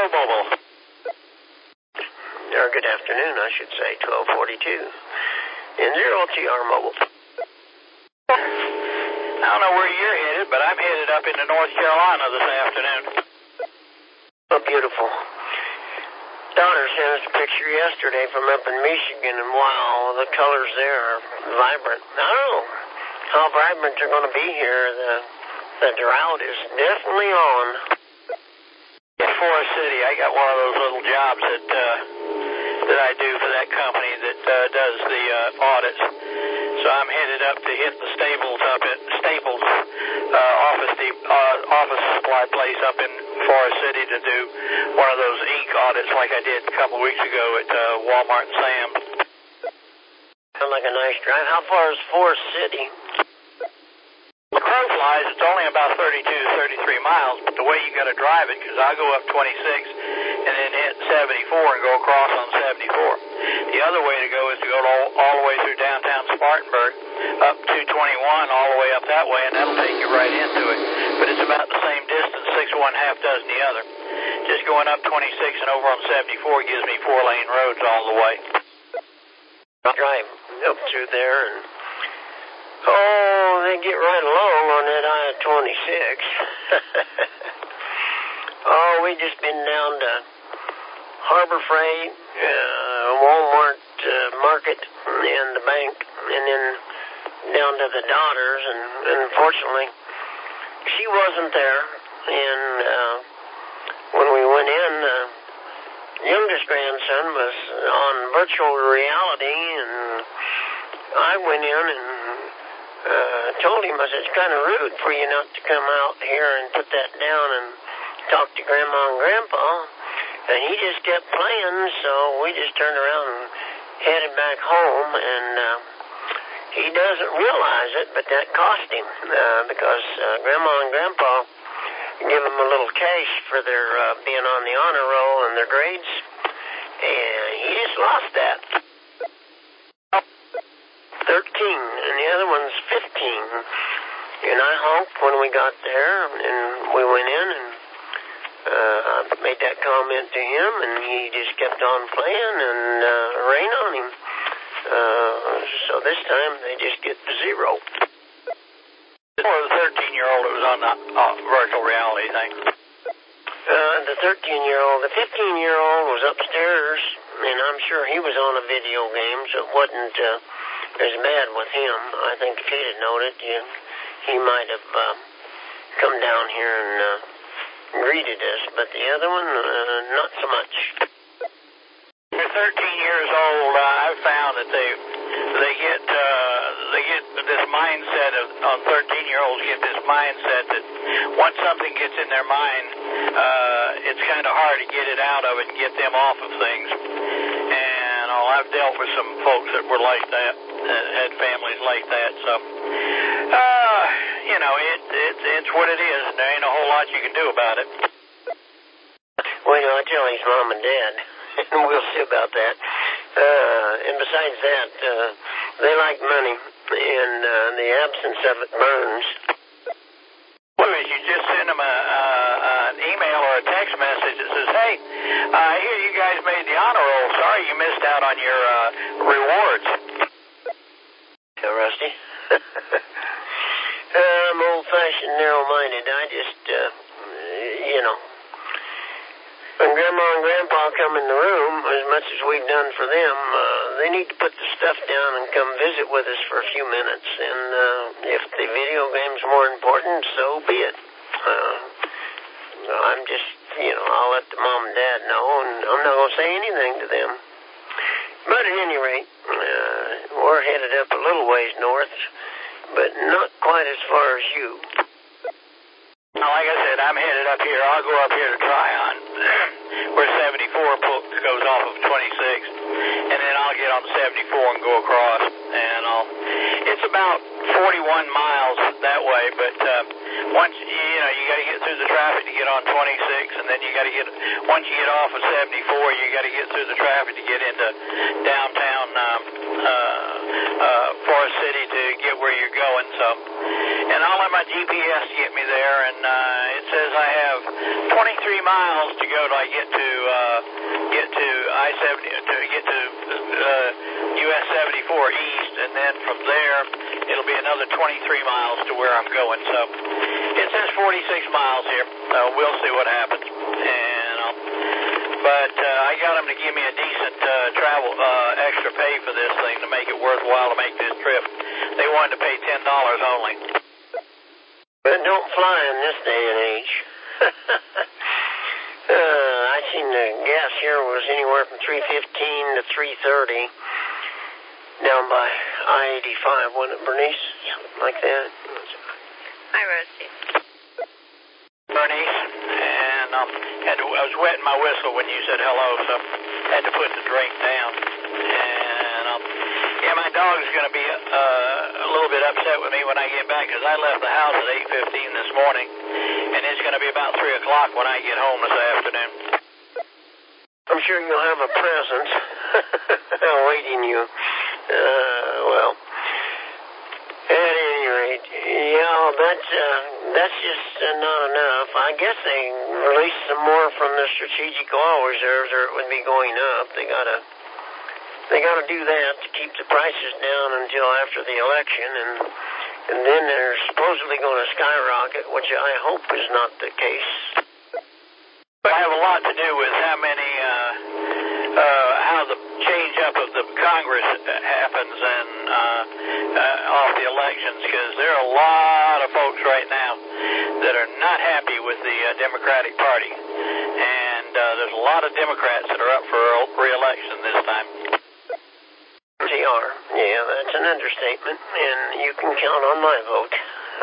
Mobile. Or good afternoon, I should say, 12:42. In 0TR Mobile. I don't know where you're headed, but I'm headed up into North Carolina this afternoon. Oh, beautiful. Daughter sent us a picture yesterday from up in Michigan, and wow, the colors there are vibrant. I don't know how vibrant they're going to be here. The drought is definitely on. In Forest City, I got one of those little jobs that I do for that company that does the audits. So I'm headed up to hit the Staples office supply place up in Forest City to do one of those ink audits like I did a couple of weeks ago at Walmart and Sam's. Sounds like a nice drive. How far is Forest City? The crow flies, it's only about 32 to 33 miles, but the way you got to drive it, because I go up 26 and then hit 74 and go across on 74. The other way to go is to go all the way through downtown Spartanburg, up 221 all the way up that way, and that'll take you right into it. But it's about the same distance, 6 one half dozen the other. Just going up 26 and over on 74 gives me 4-lane roads all the way. I'll drive up through there and they get right along on that I-26. We just been down to Harbor Freight, Walmart Market, and the bank, and then down to the daughter's, and unfortunately, she wasn't there, and when we went in, the youngest grandson was on virtual reality, and I went in and told him, I said, it's kind of rude for you not to come out here and put that down and talk to Grandma and Grandpa. And he just kept playing, so we just turned around and headed back home. And he doesn't realize it, but that cost him because Grandma and Grandpa give him a little cash for their being on the honor roll and their grades. And he just lost that. 13, and the other one's 15. And I honked when we got there, and we went in, and I made that comment to him, and he just kept on playing and rained on him. So this time they just get the 0. Or the 13-year-old that was on the virtual reality thing? The 13-year-old, the 15-year-old was upstairs, and I'm sure he was on a video game, so it wasn't as bad with him. I think if he'd have known it, he might have come down here and greeted us, but the other one, not so much. At 13 years old, I've found that they get this mindset on 13-year-olds get this mindset that once something gets in their mind, it's kind of hard to get it out of it and get them off of things. And I've dealt with some folks that were like that, that had families like that. So, it's what it is, and there ain't a whole lot you can do about it. Well, I tell his mom and dad, and we'll see about that. And besides that, they like money, and the absence of it burns. Well, you just send them an email or a text message that says, hey, I hear you guys made the honor roll. Sorry you missed out on your rewards. Rusty? I'm old-fashioned, narrow-minded. I just, when Grandma and Grandpa come in the room, as much as we've done for them, they need to put the stuff down and come visit with us for a few minutes. And if the video game's more important, so be it. I'm just, I'll let the mom and dad know, and I'm not going to say anything to them. But at any rate, we're headed up a little ways north, but not quite as far as you. Now, like I said, I'm headed up here. I'll go up here to Tryon, where 74 goes off of 26, and then I'll get on 74 and go across. And it's about 41 miles that way, but once you got to get through the traffic to get on 26, and then you got to once you get off of 74, you got to get through the traffic to get into downtown Forest City to get where you're going. So, and I'll let my GPS get me there, and it says I have 23 miles to go till I get to I-70, to get to US 74 East, and then from there it'll be another 23 miles to where I'm going. So it says 46 miles here. So we'll see what happens. But I got them to give me a decent travel extra pay for this thing to make it worthwhile to make this trip. They wanted to pay $10 only. But don't fly in this day and age. I seen the gas here was anywhere from $3.15 to $3.30 down by I-85, wasn't it, Bernice? Something like that. Hi, Rusty. Bernice, and I was wetting my whistle when you said hello, so had to put the drink down. And yeah, my dog's going to be a little bit upset with me when I get back because I left the house at 8:15 this morning, and it's going to be about 3 o'clock when I get home this afternoon. I'm sure you'll have a present awaiting you. Well, at any rate, yeah, that's just not enough. I guess they released some more from the strategic oil reserves, or it would be going up. They gotta do that to keep the prices down until after the election, and then they're supposedly going to skyrocket, which I hope is not the case. But I have a lot to do with how the change up of the Congress happens and off the elections, because there are a lot of folks right now that are not happy with the Democratic Party, and there's a lot of Democrats that are up for re-election this time. They are. Yeah, that's an understatement, and you can count on my vote.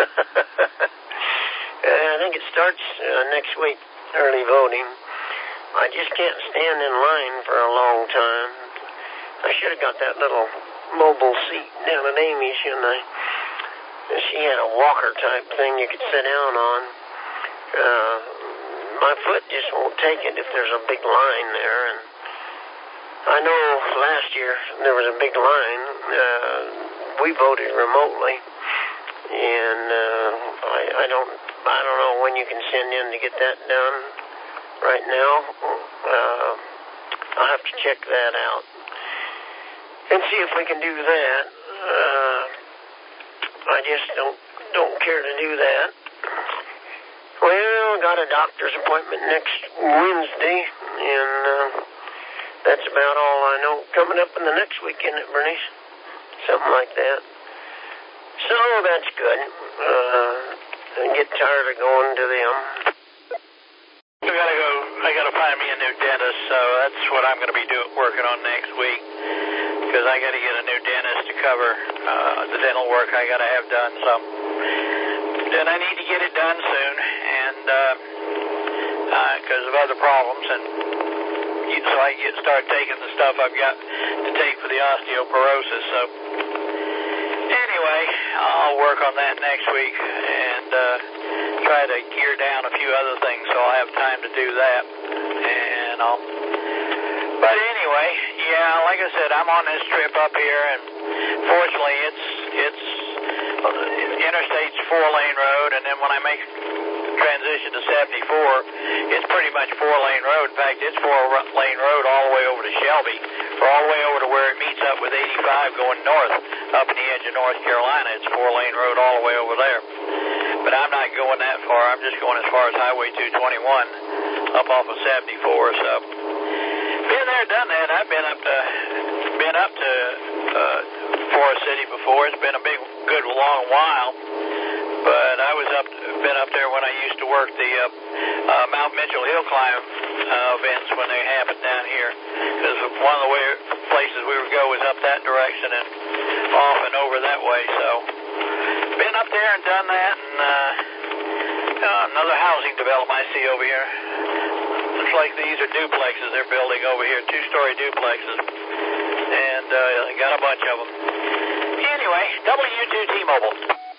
I think it starts next week, early voting. I just can't stand in line for a long time. I should have got that little mobile seat down at Amy's, she had a walker type thing you could sit down on. My foot just won't take it if there's a big line there, and I know last year there was a big line. We voted remotely, and I don't know when you can send in to get that done. Right now, I'll have to check that out and see if we can do that. I just don't care to do that. Well, got a doctor's appointment next Wednesday, and that's about all I know. Coming up in the next week, isn't it, Bernice? Something like that. So that's good. I get tired of going to them. I gotta find me a new dentist, so that's what I'm gonna be working on next week, because I gotta get a new dentist to cover the dental work I gotta have done. So then I need to get it done soon, and because of other problems, and so I can start taking the stuff I've got to take for the osteoporosis. So anyway, I'll work on that next week and try to gear down a few other things so I'll have time to do that. And but anyway, yeah, like I said, I'm on this trip up here, and fortunately it's interstate's 4-lane road, and then when I make transition to 74, it's pretty much 4-lane road. In fact, it's 4-lane road all the way over to Shelby, or all the way over to where it meets up with 85 going north up in the edge of North Carolina. It's 4-lane road all the way over there. But I'm not going that far. I'm just going as far as Highway 221 up off of 74. So been there, done that. I've been up to Forest City before. It's been a good long while. But I been up there when I used to work the Mount Mitchell Hill Climb events when they happened down here. Because one of the places we would go was up that direction and off and over that way. So been up there and done that. And another housing development I see over here. Looks like these are duplexes they're building over here, 2-story duplexes. And got a bunch of them. Anyway, W2 T-Mobile.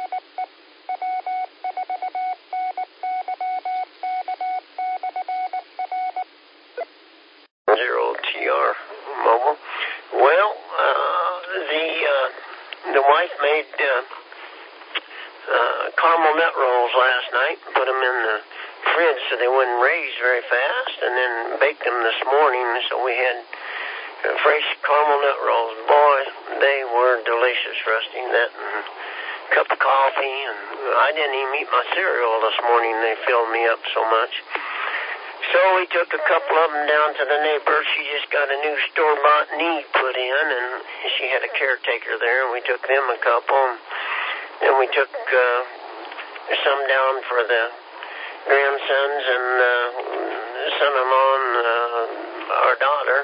0TR Mobile. Well, the wife made caramel nut rolls last night, put them in the fridge so they wouldn't raise very fast, and then baked them this morning, so we had fresh caramel nut rolls. Boy, they were delicious, Rusty. That and a cup of coffee, and I didn't even eat my cereal this morning. They filled me up so much. So we took a couple of them down to the neighbor. She just got a new store-bought knee put in, and she had a caretaker there, and we took them a couple. And we took some down for the grandsons and son-in-law and our daughter.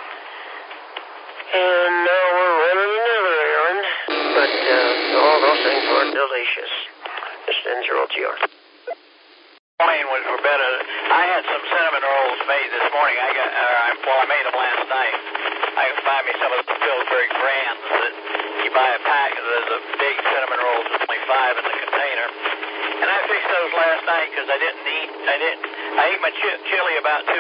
And now we're running another errand. But all those things were delicious. This ends your OTR. Morning was for better. I had some cinnamon rolls made this morning. I made them last night. I can find me some of the Pillsbury brands that you buy a pack. There's a big cinnamon rolls with only 5 in the container. And I fixed those last night because I ate my chili about 2:30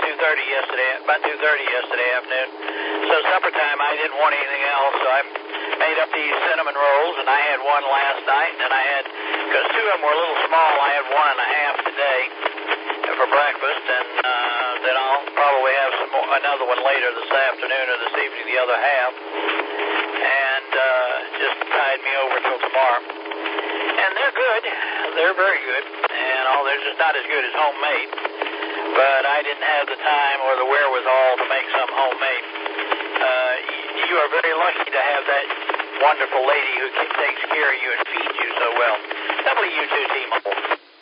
yesterday afternoon. So supper time, I didn't want anything else, so I made up these cinnamon rolls, and I had one last night, and because 2 of them were a little small, I had 1 1/2 today for breakfast, and then I'll probably have another one later this afternoon or this evening, the other half, and just tide me over till tomorrow. And they're good. They're very good, and they're just not as good as homemade, but I didn't have the time or the wherewithal to make some homemade. You are very lucky to have that wonderful lady who takes care of you and feeds you so well. WU2 T-Mobile.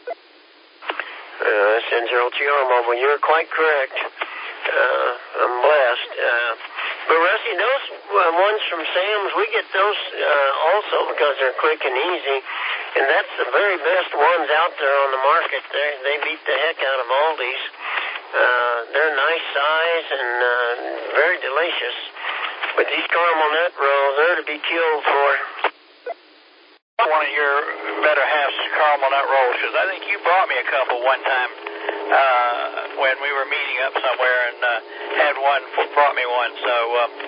Sends LTR Mobile. You're quite correct. I'm blessed. But Rusty, those ones from Sam's, we get those also because they're quick and easy, and that's the very best ones out there on the market. They beat the heck out of Aldi's. They're nice size and very delicious. But these caramel nut rolls, they're to be killed for. One of your better half's caramel nut rolls, because I think you brought me a couple one time when we were meeting up somewhere, and brought me one. So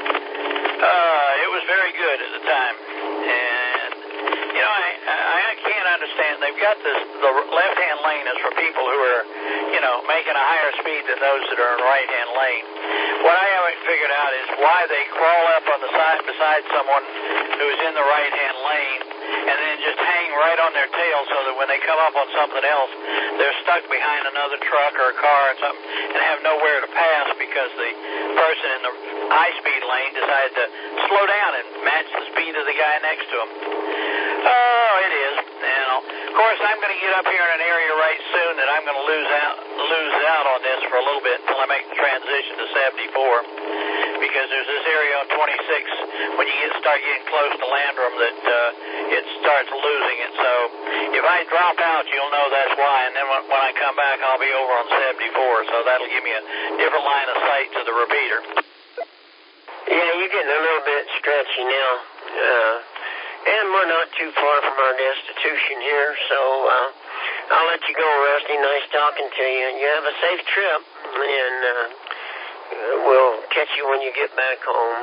it was very good at the time. And I can't understand. They've got the left-hand lane is for people who are making a higher speed than those that are in right-hand lane. What I haven't figured out is why they crawl up on the side beside someone who's in the right-hand lane and then just hang right on their tail so that when they come up on something else, they're stuck behind another truck or a car or something and have nowhere to pass because the person in the high-speed lane decided to slow down and match the speed of the guy next to him. Oh, it is. Of course, I'm going to get up here in an area right soon that I'm going to lose out on this for a little bit until I make the transition to 74, because there's this area on 26 when you start getting close to Landrum that it starts losing it. So if I drop out, you'll know that's why, and then when I come back, I'll be over on 74, so that'll give me a different line of sight to the repeater. Yeah, you're getting a little bit stretchy now. And we're not too far from our destitution here, so I'll let you go, Rusty. Nice talking to you. You have a safe trip, and we'll catch you when you get back home.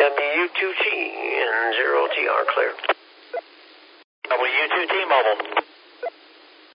WU2T and 0TR clear. WU2 T-Mobile.